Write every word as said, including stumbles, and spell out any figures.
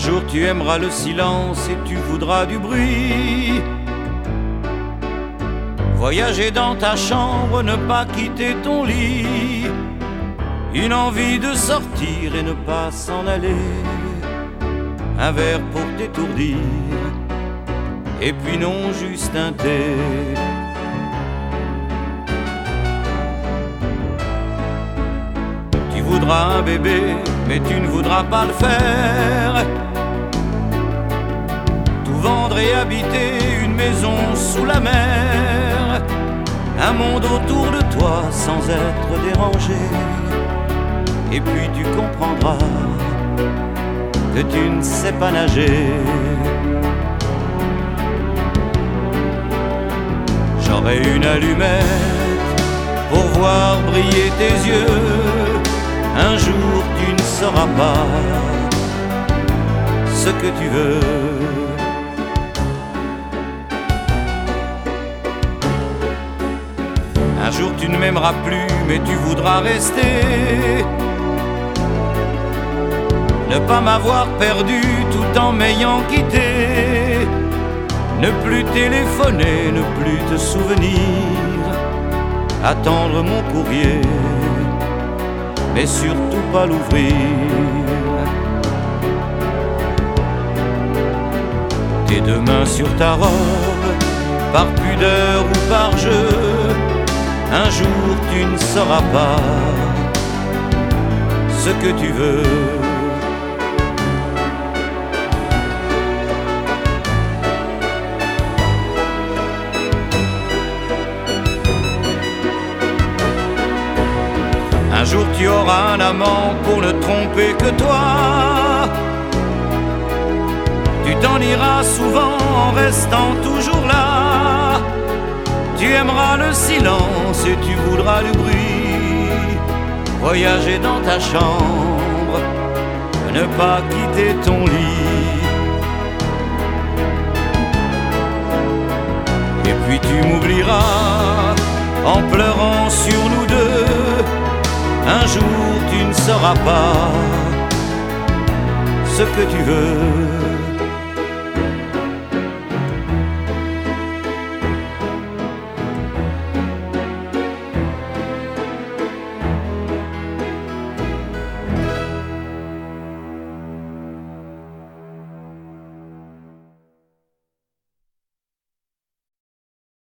jour tu aimeras le silence et tu voudras du bruit. Voyager dans ta chambre, ne pas quitter ton lit. Une envie de sortir et ne pas s'en aller. Un verre pour t'étourdir, et puis non juste un thé. Tu voudras un bébé, mais tu ne voudras pas le faire. Tout vendre et habiter une maison sous la mer. Un monde autour de toi sans être dérangé. Et puis tu comprendras que tu ne sais pas nager. J'aurai une allumette pour voir briller tes yeux. Un jour tu ne sauras pas ce que tu veux. Un jour tu ne m'aimeras plus, mais tu voudras rester. Ne pas m'avoir perdu tout en m'ayant quitté. Ne plus téléphoner, ne plus te souvenir. Attendre mon courrier, mais surtout pas l'ouvrir. Tes deux mains sur ta robe, par pudeur ou par jeu. Un jour tu ne sauras pas ce que tu veux. Un jour tu auras un amant pour ne tromper que toi. Tu t'en iras souvent en restant toujours là. Tu aimeras le silence et tu voudras du bruit. Voyager dans ta chambre, ne pas quitter ton lit. Et puis tu m'oublieras en pleurant sur nous deux. Un jour tu ne sauras pas ce que tu veux.